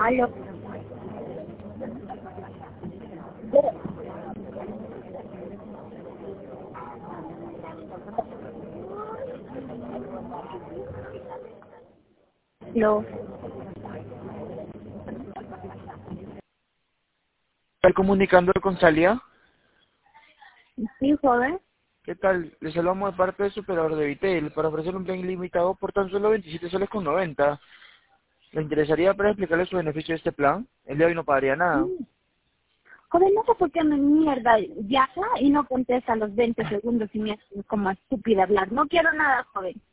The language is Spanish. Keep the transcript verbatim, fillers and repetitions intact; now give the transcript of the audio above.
Aló. Aló. ¿Está comunicando con Salia? Sí, joven. ¿Qué tal? Le saludamos de parte del superador de Vitel para ofrecer un plan ilimitado por tan solo veintisiete soles con noventa. ¿Le interesaría para explicarle su beneficio de este plan? El de hoy no pagaría nada. Mm. Joven, no sé por qué me mierda llama y no contesta a los veinte segundos y me hace como estúpida hablar. No quiero nada, joven.